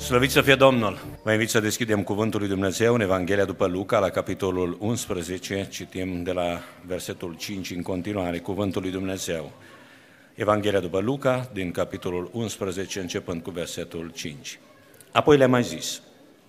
Slăvit să fie Domnul! Vă invit să deschidem Cuvântul lui Dumnezeu în Evanghelia după Luca, la capitolul 11, citim de la versetul 5 în continuare, Cuvântul lui Dumnezeu. Evanghelia după Luca, din capitolul 11, începând cu versetul 5. Apoi le-a mai zis: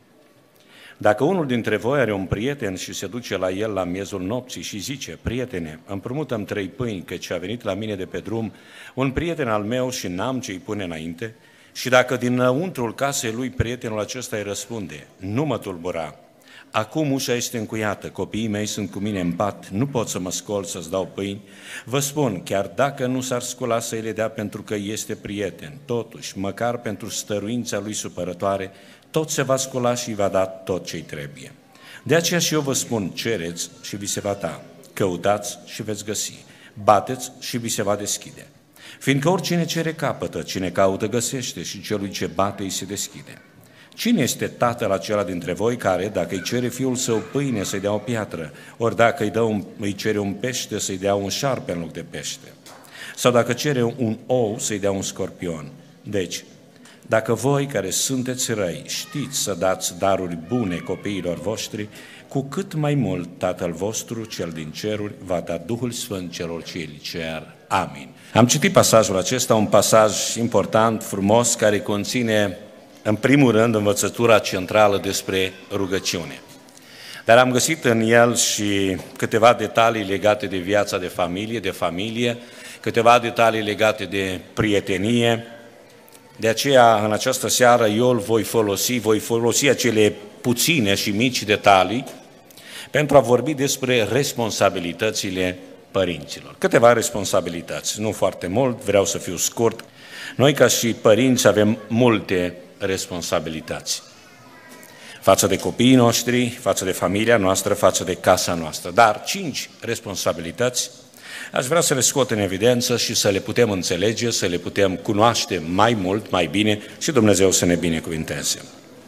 dacă unul dintre voi are un prieten și se duce la el la miezul nopții și zice: prietene, împrumută-mi 3 pâini, căci a venit la mine de pe drum un prieten al meu și n-am ce-i pune înainte, și dacă dinăuntrul casei lui prietenul acesta îi răspunde: nu mă tulbura, acum ușa este încuiată, copiii mei sunt cu mine în pat, nu pot să mă scol să-ți dau pâini, vă spun, chiar dacă nu s-ar scula să-i le dea pentru că este prieten, totuși, măcar pentru stăruința lui supărătoare, tot se va scula și îi va da tot ce-i trebuie. De aceea și eu vă spun, cereți și vi se va da, căutați și veți găsi, bateți și vi se va deschide. Fiindcă oricine cere capătă, cine caută găsește și celui ce bate îi se deschide. Cine este tatăl acela dintre voi care, dacă îi cere fiul său pâine, să-i dea o piatră, ori dacă îi cere un pește, să-i dea un șarpe în loc de pește? Sau dacă cere un ou, să-i dea un scorpion? Deci, dacă voi care sunteți răi știți să dați daruri bune copiilor voștri, cu cât mai mult Tatăl vostru, cel din ceruri, va da Duhul Sfânt celor ce îl cer. Amin. Am citit pasajul acesta, un pasaj important, frumos, care conține, în primul rând, învățătura centrală despre rugăciune. Dar am găsit în el și câteva detalii legate de viața de familie, câteva detalii legate de prietenie. De aceea, în această seară, eu îl voi folosi acele puține și mici detalii pentru a vorbi despre responsabilitățile părinților. Câteva responsabilități, nu foarte mult, vreau să fiu scurt. Noi, ca și părinți, avem multe responsabilități față de copiii noștri, față de familia noastră, față de casa noastră. Dar 5 responsabilități aș vrea să le scot în evidență și să le putem înțelege, să le putem cunoaște mai mult, mai bine și Dumnezeu să ne binecuvinteze.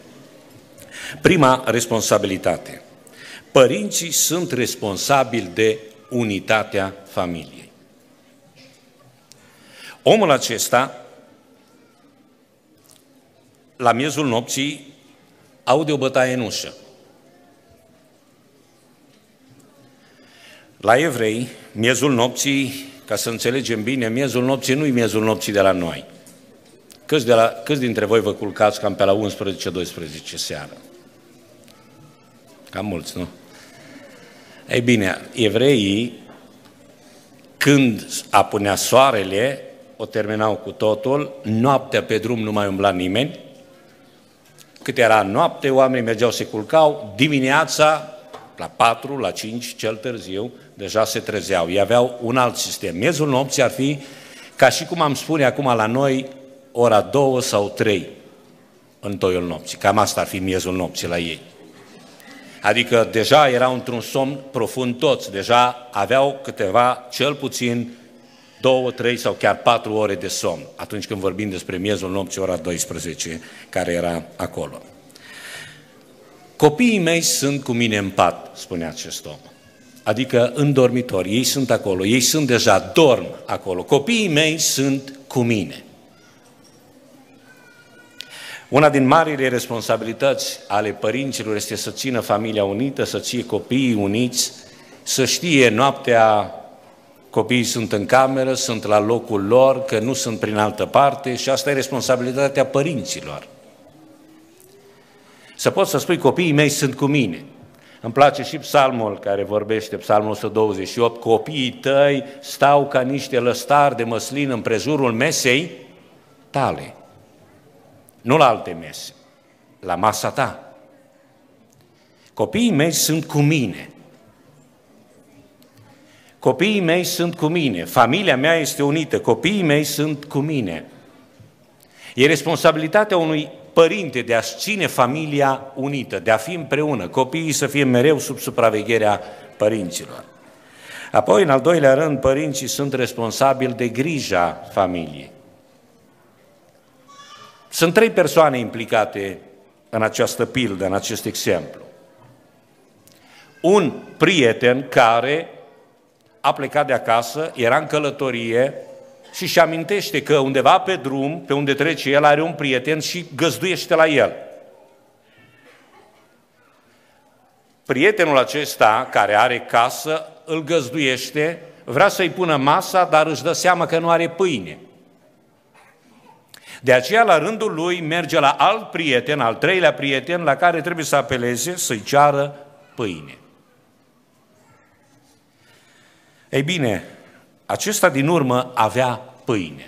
Prima responsabilitate. Părinții sunt responsabili de unitatea familiei. Omul acesta, la miezul nopții, aude o bătaie în ușă. La evrei, miezul nopții, ca să înțelegem bine, miezul nopții nu e miezul nopții de la noi. Câți dintre voi vă culcați cam pe la 11-12 seara? Cam mulți, nu? Ei bine, evreii, când apunea soarele, o terminau cu totul, noaptea pe drum nu mai umbla nimeni, cât era noapte, oamenii mergeau, se culcau, dimineața, la 4, la 5, cel târziu, deja se trezeau. Ei aveau un alt sistem. Miezul nopții ar fi, ca și cum am spune acum la noi, ora 2 sau 3 în toiul nopții. Cam asta ar fi miezul nopții la ei. Adică deja erau într-un somn profund toți, deja aveau câteva, cel puțin 2, 3 sau chiar 4 ore de somn, atunci când vorbim despre miezul nopții, ora 12, care era acolo. Copiii mei sunt cu mine în pat, spunea acest om, adică în dormitor, ei sunt acolo, ei sunt deja, dorm acolo, copiii mei sunt cu mine. Una din marile responsabilități ale părinților este să țină familia unită, să ție copiii uniți, să știe noaptea copiii sunt în cameră, sunt la locul lor, că nu sunt prin altă parte și asta e responsabilitatea părinților. Să poți să spui, copiii mei sunt cu mine. Îmi place și psalmul care vorbește, psalmul 128, copiii tăi stau ca niște lăstari de măslin în prejurul mesei tale. Nu la alte mese, la masa ta. Copiii mei sunt cu mine. Copiii mei sunt cu mine. Familia mea este unită. Copiii mei sunt cu mine. E responsabilitatea unui părinte de a-și ține familia unită, de a fi împreună. Copiii să fie mereu sub supravegherea părinților. Apoi, în al doilea rând, părinții sunt responsabili de grija familiei. Sunt 3 persoane implicate în această pildă, în acest exemplu. Un prieten care a plecat de acasă, era în călătorie și amintește că undeva pe drum, pe unde trece el, are un prieten și găzduiește la el. Prietenul acesta, care are casă, îl găzduiește, vrea să-i pună masa, dar își dă seama că nu are pâine. De aceea, la rândul lui, merge la alt prieten, al treilea prieten, la care trebuie să apeleze, să-i ceară pâine. Ei bine, acesta din urmă avea pâine.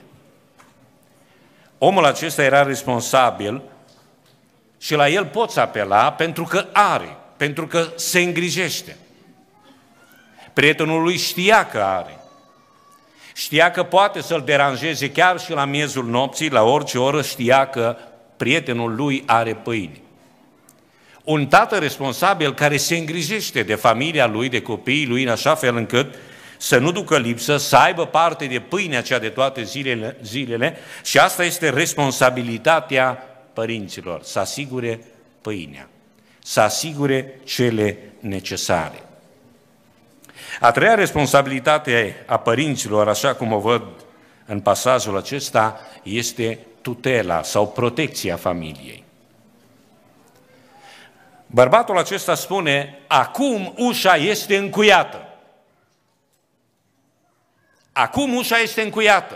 Omul acesta era responsabil și la el poți apela pentru că are, pentru că se îngrijește. Prietenul lui știa că are. Știa că poate să-l deranjeze chiar și la miezul nopții, la orice oră, știa că prietenul lui are pâine. Un tată responsabil care se îngrijește de familia lui, de copiii lui, în așa fel încât să nu ducă lipsă, să aibă parte de pâinea cea de toate zilele și asta este responsabilitatea părinților, să asigure pâinea, să asigure cele necesare. A treia responsabilitate a părinților, așa cum o văd în pasajul acesta, este tutela sau protecția familiei. Bărbatul acesta spune, acum ușa este încuiată. Acum ușa este încuiată.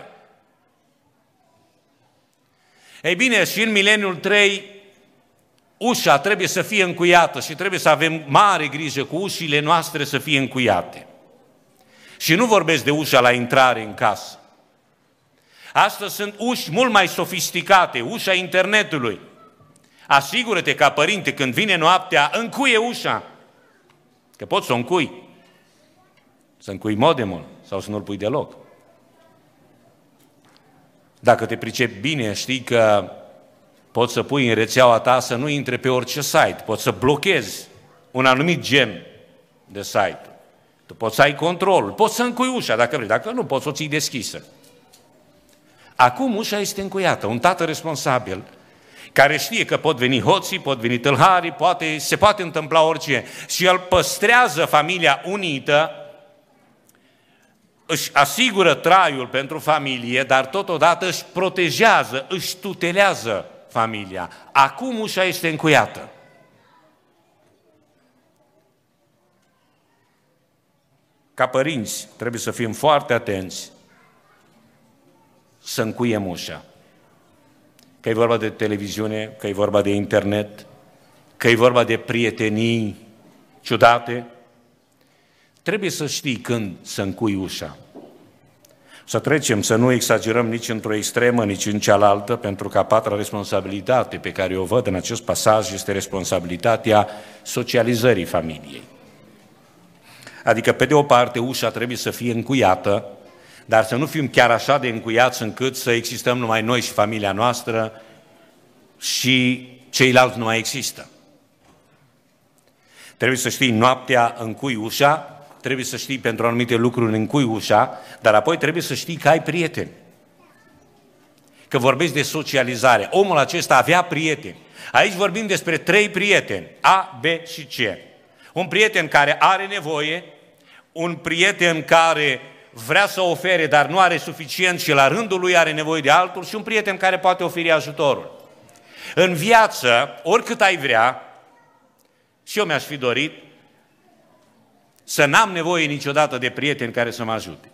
Ei bine, și în mileniul 3, ușa trebuie să fie încuiată și trebuie să avem mare grijă cu ușile noastre să fie încuiate. Și nu vorbesc de ușa la intrare în casă. Astăzi sunt uși mult mai sofisticate, ușa internetului. Asigură-te ca părinte, când vine noaptea, încuie ușa. Că poți să o încui. Să încui modemul sau să nu-l pui deloc. Dacă te pricepi bine, știi că poți să pui în rețeaua ta să nu intre pe orice site, poți să blochezi un anumit gen de site. Tu poți să ai controlul, poți să încui ușa dacă vrei, dacă nu, poți să o ții deschisă. Acum ușa este încuiată, un tată responsabil, care știe că pot veni hoții, pot veni tâlharii, se poate întâmpla orice și el păstrează familia unită, își asigură traiul pentru familie, dar totodată își protejează, își tutelează familia. Acum ușa este încuiată. Ca părinți trebuie să fim foarte atenți să încuiem ușa. Că e vorba de televiziune, că e vorba de internet, că e vorba de prietenii ciudate, trebuie să știi când să încui ușa. Să trecem, să nu exagerăm nici într-o extremă, nici în cealaltă, pentru că a patra responsabilitate pe care o văd în acest pasaj este responsabilitatea socializării familiei. Adică, pe de o parte, ușa trebuie să fie încuiată, dar să nu fim chiar așa de încuiați încât să existăm numai noi și familia noastră și ceilalți nu mai există. Trebuie să știi, noaptea încui ușa, trebuie să știi pentru anumite lucruri încui ușa, dar apoi trebuie să știi că ai prieteni. Că vorbești de socializare. Omul acesta avea prieteni. Aici vorbim despre 3 prieteni, A, B și C. Un prieten care are nevoie, un prieten care vrea să ofere, dar nu are suficient și la rândul lui are nevoie de altul și un prieten care poate oferi ajutorul. În viață, oricât ai vrea, și eu mi-aș fi dorit să n-am nevoie niciodată de prieteni care să mă ajute.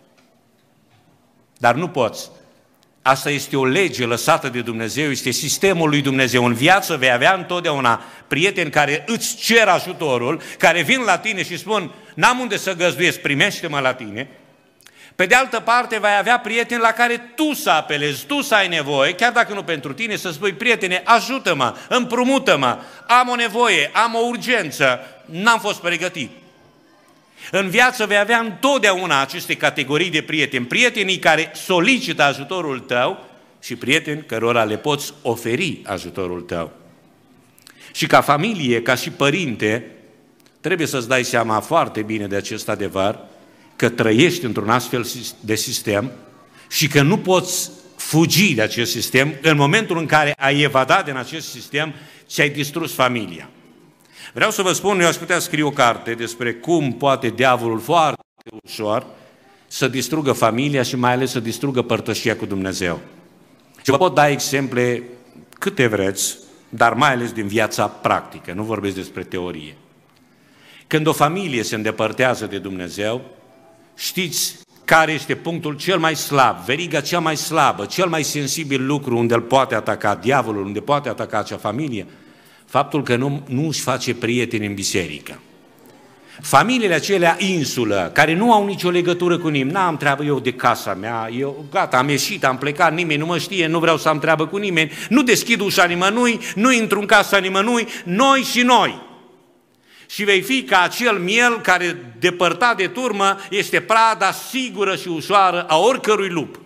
Dar nu poți. Asta este o lege lăsată de Dumnezeu, este sistemul lui Dumnezeu. În viață vei avea întotdeauna prieteni care îți cer ajutorul, care vin la tine și spun, n-am unde să găzduiesc, primește-mă la tine. Pe de altă parte, vei avea prieteni la care tu să apelezi, tu să ai nevoie, chiar dacă nu pentru tine, să spui, prietene, ajută-mă, împrumută-mă, am o nevoie, am o urgență, n-am fost pregătit. În viață vei avea întotdeauna aceste categorii de prieteni, prietenii care solicită ajutorul tău și prieteni cărora le poți oferi ajutorul tău. Și ca familie, ca și părinte, trebuie să-ți dai seama foarte bine de acest adevăr, că trăiești într-un astfel de sistem și că nu poți fugi de acest sistem în momentul în care ai evadat din acest sistem, ți-ai distrus familia. Vreau să vă spun, eu aș putea scrie o carte despre cum poate diavolul foarte ușor să distrugă familia și mai ales să distrugă părtășia cu Dumnezeu. Și vă pot da exemple câte vreți, dar mai ales din viața practică, nu vorbesc despre teorie. Când o familie se îndepărtează de Dumnezeu, știți care este punctul cel mai slab, veriga cea mai slabă, cel mai sensibil lucru unde îl poate ataca diavolul, unde poate ataca acea familie? Faptul că nu își face prieteni în biserică. Familiile acelea insulă, care nu au nicio legătură cu nimeni, n-am treabă eu de casa mea, eu gata, am ieșit, am plecat, nimeni nu mă știe, nu vreau să am treabă cu nimeni, nu deschid ușa nimănui, nu intru în casa nimănui, noi și noi. Și vei fi ca acel miel care, depărtat de turmă, este prada sigură și ușoară a oricărui lup.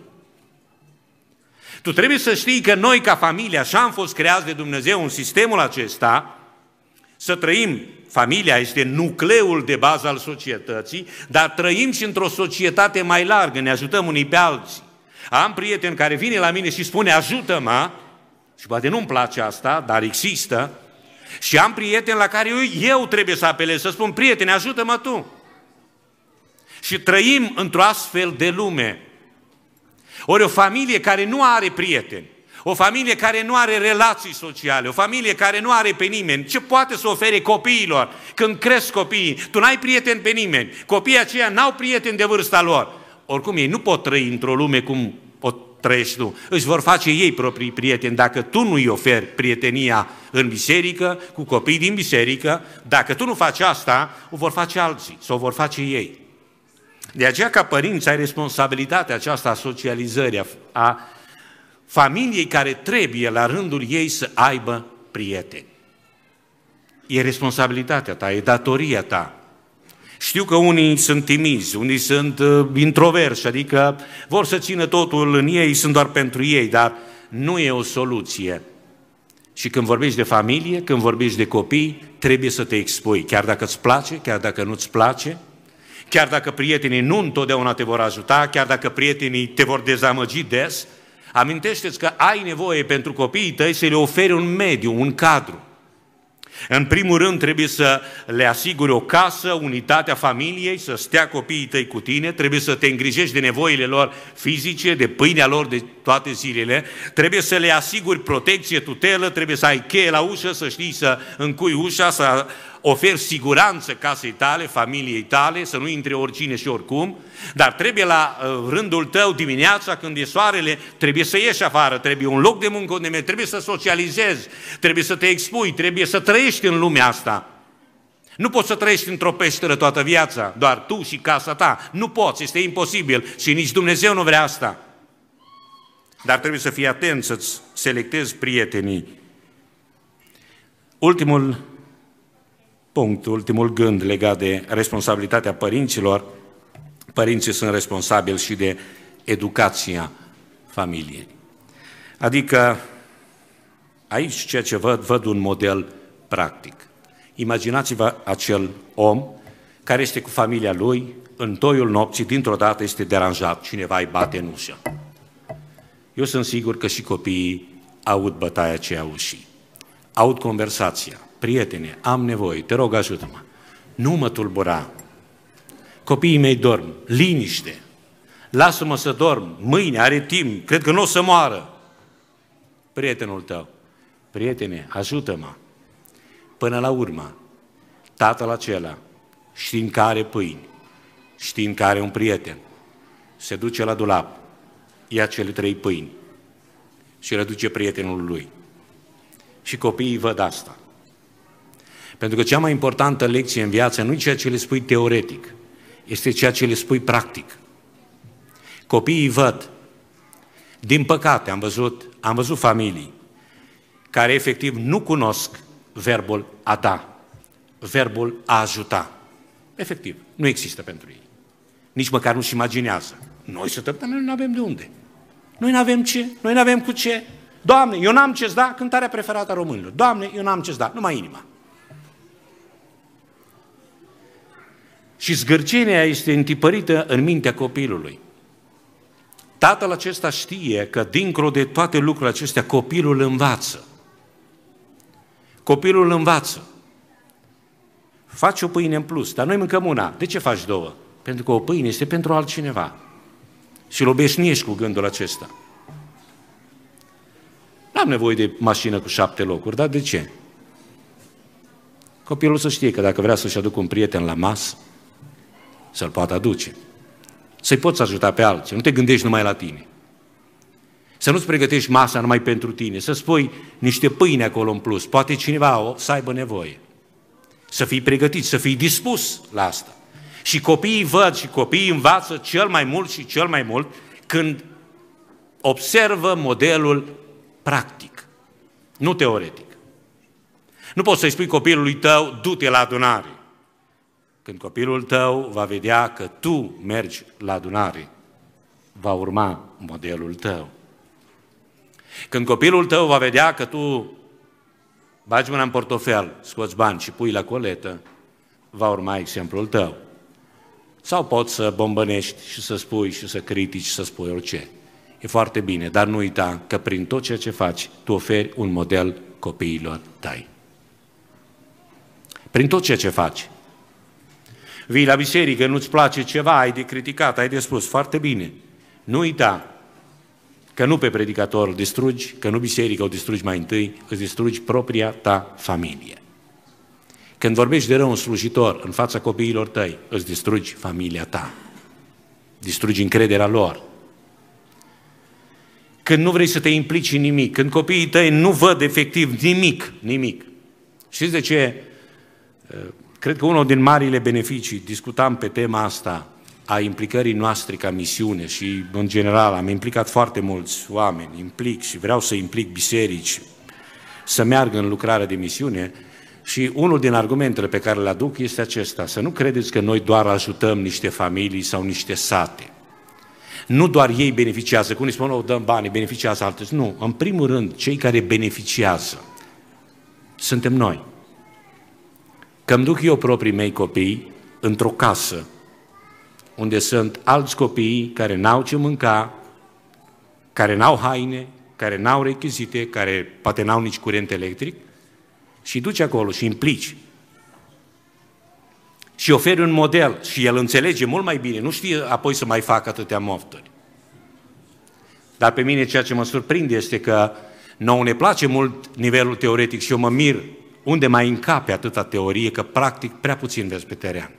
Tu trebuie să știi că noi, ca familie, așa am fost creați de Dumnezeu în sistemul acesta, să trăim. Familia este nucleul de bază al societății, dar trăim și într-o societate mai largă, ne ajutăm unii pe alții. Am prieten care vine la mine și spune, ajută-mă, și poate nu-mi place asta, dar există, și am prieteni la care eu trebuie să apelez, să spun, prietene, ajută-mă tu. Și trăim într-o astfel de lume. Ori o familie care nu are prieteni, o familie care nu are relații sociale, o familie care nu are pe nimeni, ce poate să ofere copiilor când cresc copiii? Tu n-ai prieteni pe nimeni, copiii aceia n-au prieteni de vârsta lor. Oricum ei nu pot trăi într-o lume cum o trăiești tu. Își vor face ei proprii prieteni dacă tu nu îi oferi prietenia în biserică, cu copii din biserică. Dacă tu nu faci asta, o vor face alții sau o vor face ei. De aceea, ca părinți, ai responsabilitatea aceasta a socializării, a familiei care trebuie la rândul ei să aibă prieteni. E responsabilitatea ta, e datoria ta. Știu că unii sunt timizi, unii sunt introverși, adică vor să țină totul în ei, sunt doar pentru ei, dar nu e o soluție. Și când vorbești de familie, când vorbești de copii, trebuie să te expui, chiar dacă îți place, chiar dacă nu-ți place, chiar dacă prietenii nu întotdeauna te vor ajuta, chiar dacă prietenii te vor dezamăgi des. Amintește-ți că ai nevoie pentru copiii tăi să le oferi un mediu, un cadru. În primul rând trebuie să le asiguri o casă, unitatea familiei, să stea copiii tăi cu tine, trebuie să te îngrijești de nevoile lor fizice, de pâinea lor de toate zilele, trebuie să le asiguri protecție, tutelă, trebuie să ai cheie la ușă, să știi să încui ușa, să oferi siguranță casei tale, familiei tale, să nu intre oricine și oricum, dar trebuie la rândul tău dimineața, când e soarele, trebuie să ieși afară, trebuie un loc de muncă unde mergi, trebuie să socializezi, trebuie să te expui, trebuie să trăiești în lumea asta. Nu poți să trăiești într-o peșteră toată viața, doar tu și casa ta. Nu poți, este imposibil și nici Dumnezeu nu vrea asta. Dar trebuie să fii atent, să-ți selectezi prietenii. Ultimul punct, ultimul gând legat de responsabilitatea părinților. Părinții sunt responsabili și de educația familiei. Adică, aici ceea ce văd un model practic. Imaginați-vă acel om care este cu familia lui, în toiul nopții, dintr-o dată este deranjat, cineva îi bate în ușă. Eu sunt sigur că și copiii aud bătaia aceea ușii, aud conversația. Prietene, am nevoie, te rog, ajută-mă. Nu mă tulbura. Copiii mei dorm, liniște. Lasă-mă să dorm, mâine are timp, cred că nu o să moară. Prietenul tău, prietene, ajută-mă. Până la urmă, tatăl acela, știind că are pâini, știind că are un prieten, se duce la dulap, ia cele 3 pâini și le duce prietenul lui. Și copiii văd asta. Pentru că cea mai importantă lecție în viață nu e ceea ce le spui teoretic, este ceea ce le spui practic. Copiii văd. Din păcate am văzut familii care efectiv nu cunosc verbul a da, verbul a ajuta. Efectiv, nu există pentru ei. Nici măcar nu-și imaginează. Noi să tăptăm, noi nu avem de unde. Noi nu avem ce, noi nu avem cu ce. Doamne, eu n-am ce-ți da, cântarea preferată a românilor. Doamne, eu n-am ce-ți da, numai inima. Și zgârcenia este întipărită în mintea copilului. Tatăl acesta știe că dincolo de toate lucrurile acestea, copilul învață. Copilul învață. Faci o pâine în plus, dar noi mâncăm una. De ce faci 2? Pentru că o pâine este pentru altcineva. Și îl obișnuiești cu gândul acesta. N-am nevoie de mașină cu 7 locuri, dar de ce? Copilul să știe că dacă vrea să-și aducă un prieten la masă, să-l poată aduce. Să-i poți ajuta pe alții, nu te gândești numai la tine. Să nu-ți pregătești masa numai pentru tine, să spui niște pâine acolo în plus, poate cineva să aibă nevoie. Să fii pregătit, să fii dispus la asta. Și copiii văd și copiii învață cel mai mult și cel mai mult când observă modelul practic, nu teoretic. Nu poți să-i spui copilului tău, du-te la adunare. Când copilul tău va vedea că tu mergi la adunare, va urma modelul tău. Când copilul tău va vedea că tu bagi mâna în portofel, scoți bani și pui la coletă, va urma exemplul tău. Sau poți să bombănești și să spui și să critici și să spui orice. E foarte bine, dar nu uita că prin tot ceea ce faci, tu oferi un model copiilor tăi. Prin tot ceea ce faci. Vii la biserică, nu-ți place ceva, ai de criticat, ai de spus, foarte bine. Nu uita că nu pe predicator îl distrugi, că nu biserica o distrugi mai întâi, îți distrugi propria ta familie. Când vorbești de rău un slujitor în fața copiilor tăi, îți distrugi familia ta. Distrugi încrederea lor. Când nu vrei să te implici în nimic, când copiii tăi nu văd efectiv nimic. Știți de ce? Cred că unul din marile beneficii, discutam pe tema asta, a implicării noastre ca misiune și, în general, am implicat foarte mulți oameni, implic și vreau să implic biserici să meargă în lucrarea de misiune și unul din argumentele pe care le aduc este acesta, să nu credeți că noi doar ajutăm niște familii sau niște sate. Nu doar ei beneficiază, cum îi spun, dăm bani, beneficiază alții. Nu, în primul rând, cei care beneficiază suntem noi. Că îmi duc eu proprii mei copii într-o casă unde sunt alți copii care n-au ce mânca, care n-au haine, care n-au rechizite, care poate n-au nici curent electric și duci acolo și implici. Și oferi un model și el înțelege mult mai bine, nu știe apoi să mai facă atâtea mofturi. Dar pe mine ceea ce mă surprinde este că nouă ne place mult nivelul teoretic și eu mă mir unde mai încape atâta teorie, că practic prea puțin vezi pe teren.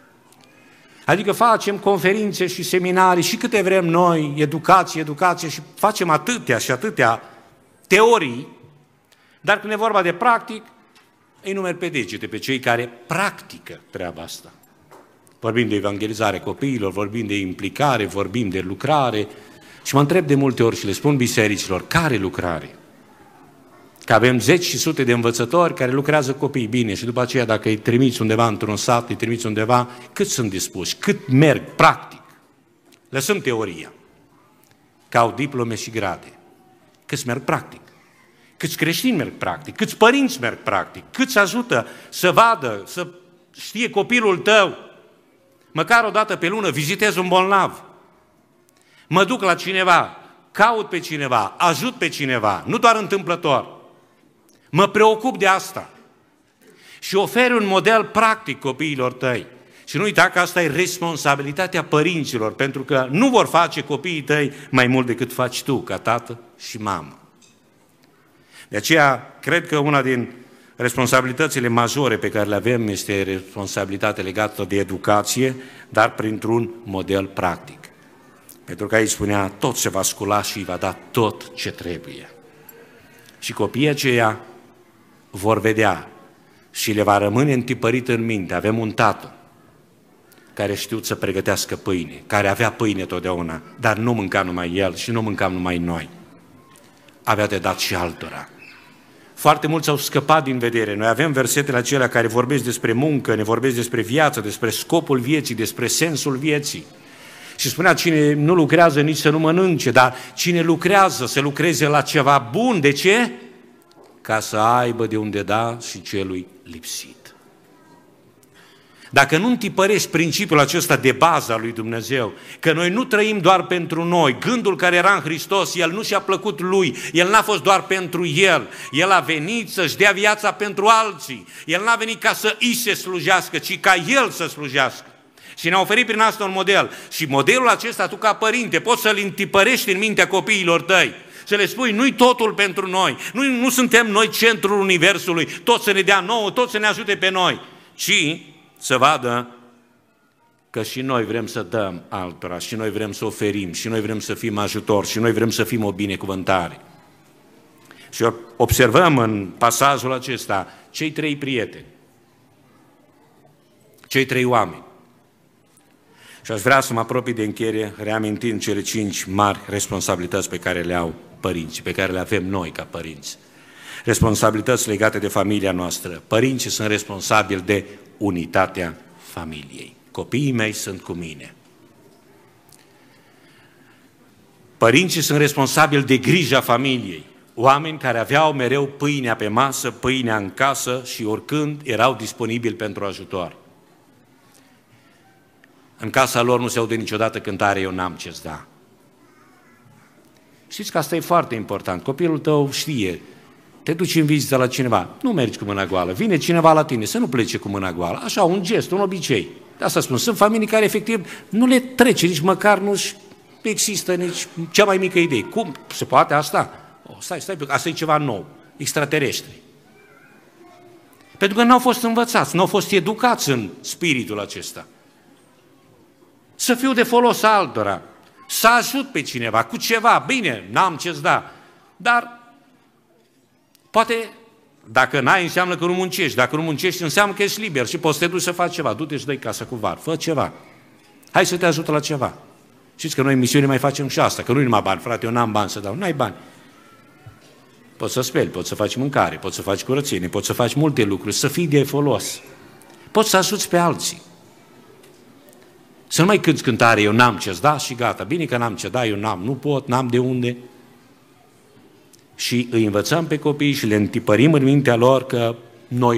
Adică facem conferințe și seminarii și câte vrem noi, educație și facem atâtea și atâtea teorii, dar când e vorba de practic, îi numeri pe degete pe cei care practică treaba asta. Vorbim de evangelizare copiilor, vorbim de implicare, vorbim de lucrare și mă întreb de multe ori și le spun bisericilor, care lucrare? Că avem zeci și sute de învățători care lucrează cu copii bine și după aceea dacă îi trimiți undeva într-un sat, îi trimiți undeva, cât sunt dispuși, cât merg practic. Lăsăm teoria, că au diplome și grade. Câți merg practic? Câți creștini merg practic? Câți părinți merg practic? Câți ajută să vadă, să știe copilul tău? Măcar o dată pe lună vizitez un bolnav. Mă duc la cineva, caut pe cineva, ajut pe cineva, nu doar întâmplător. Mă preocup de asta și oferi un model practic copiilor tăi. Și nu uita că asta e responsabilitatea părinților, pentru că nu vor face copiii tăi mai mult decât faci tu, ca tată și mamă. De aceea, cred că una din responsabilitățile majore pe care le avem este responsabilitatea legată de educație, dar printr-un model practic. Pentru că aici spunea, tot se va scula și îi va da tot ce trebuie. Și copiii aceia vor vedea și le va rămâne întipărit în minte. Avem un tată care știu să pregătească pâine, care avea pâine totdeauna, dar nu mânca numai el și nu mâncam numai noi. Avea de dat și altora. Foarte mulți au scăpat din vedere. Noi avem versetele acelea care vorbesc despre muncă, ne vorbesc despre viață, despre scopul vieții, despre sensul vieții. Și spunea, cine nu lucrează nici să nu mănânce, dar cine lucrează să lucreze la ceva bun. De ce? Ca să aibă de unde da și celui lipsit. Dacă nu întipărești principiul acesta de bază al lui Dumnezeu, că noi nu trăim doar pentru noi, gândul care era în Hristos, El nu și-a plăcut Lui, El n-a fost doar pentru El, El a venit să-și dea viața pentru alții, El n-a venit ca să îi se slujească, ci ca El să slujească. Și ne-a oferit prin asta un model. Și modelul acesta, tu ca părinte, poți să-l întipărești în mintea copiilor tăi. Să le spui, nu-i totul pentru noi, nu suntem noi centrul universului, tot să ne dea nouă, tot să ne ajute pe noi, ci să vadă că și noi vrem să dăm altora, și noi vrem să oferim, și noi vrem să fim ajutor, și noi vrem să fim o binecuvântare. Și observăm în pasajul acesta cei 3 prieteni, cei 3 oameni. Și aș vrea să mă apropii de încheiere, reamintind cele 5 mari responsabilități pe care le au părinții, pe care le avem noi ca părinți. Responsabilități legate de familia noastră. Părinții sunt responsabili de unitatea familiei. Copiii mei sunt cu mine. Părinții sunt responsabili de grija familiei. Oameni care aveau mereu pâinea pe masă, pâinea în casă și oricând erau disponibili pentru ajutor. În casa lor nu se aude niciodată cântare, eu n-am ce-ți da. Știți că asta e foarte important. Copilul tău știe, te duci în vizită la cineva, nu mergi cu mâna goală, vine cineva la tine, să nu plece cu mâna goală. Așa, un gest, un obicei. De asta spun, sunt familii care efectiv nu le trece, nici măcar nu există nici cea mai mică idee. Cum se poate asta? Stai, asta e ceva nou, extraterestri. Pentru că n-au fost învățați, n-au fost educați în spiritul acesta. Să fiu de folos altora, să ajut pe cineva cu ceva, bine, n-am ce-ți da, dar poate, dacă n-ai, înseamnă că nu muncești, dacă nu muncești, înseamnă că ești liber și poți să te duci să faci ceva, du-te și dă-i casa cu var, fă ceva, hai să te ajut la ceva. Știți că noi în misiune mai facem și asta, că nu-i numai bani, frate, eu n-am bani să dau, n-ai bani. Poți să speli, poți să faci mâncare, poți să faci curățenie, poți să faci multe lucruri, să fii de folos, poți să ajuți pe alții. Să nu mai cânti cântare, eu n-am ce-ți da și gata, bine că n-am ce da, eu n-am, nu pot, n-am de unde. Și îi învățăm pe copii și le întipărim în mintea lor că noi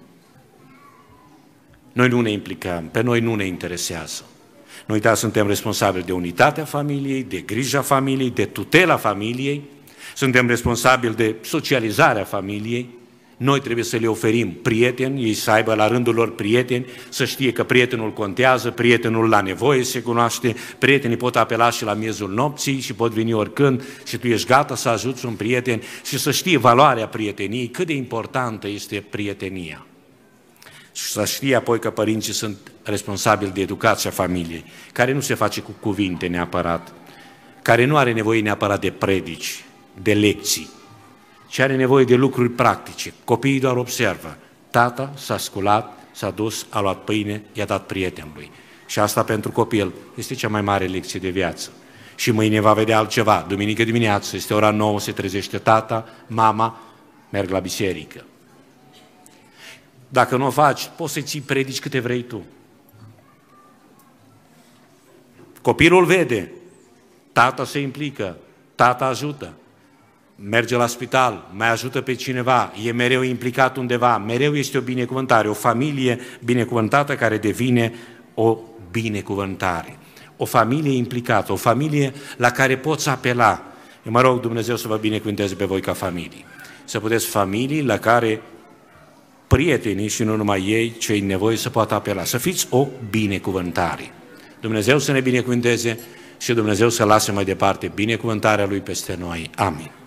nu ne implicăm, pe noi nu ne interesează. Noi, da, suntem responsabili de unitatea familiei, de grija familiei, de tutela familiei, suntem responsabili de socializarea familiei. Noi trebuie să le oferim prieteni, ei să aibă la rândul lor prieteni, să știe că prietenul contează, prietenul la nevoie se cunoaște, prietenii pot apela și la miezul nopții și pot veni oricând și tu ești gata să ajuți un prieten și să știe valoarea prieteniei, cât de importantă este prietenia. Și să știe apoi că părinții sunt responsabili de educația familiei, care nu se face cu cuvinte neapărat, care nu are nevoie neapărat de predici, de lecții, ci are nevoie de lucruri practice. Copiii doar observă. Tata s-a sculat, s-a dus, a luat pâine, i-a dat prietenului. Și asta pentru copil este cea mai mare lecție de viață. Și mâine va vedea altceva. Duminică dimineață, este ora 9, se trezește tata, mama, merg la biserică. Dacă nu o faci, poți să-i ții predici câte vrei tu. Copilul vede, tata se implică, tata ajută. Merge la spital, mai ajută pe cineva, e mereu implicat undeva, mereu este o binecuvântare, o familie binecuvântată care devine o binecuvântare. O familie implicată, o familie la care poți apela. Eu mă rog Dumnezeu să vă binecuvânteze pe voi ca familii. Să puteți familii la care prietenii și nu numai ei, cei nevoi să poată apela. Să fiți o binecuvântare. Dumnezeu să ne binecuvânteze și Dumnezeu să lase mai departe binecuvântarea Lui peste noi. Amin.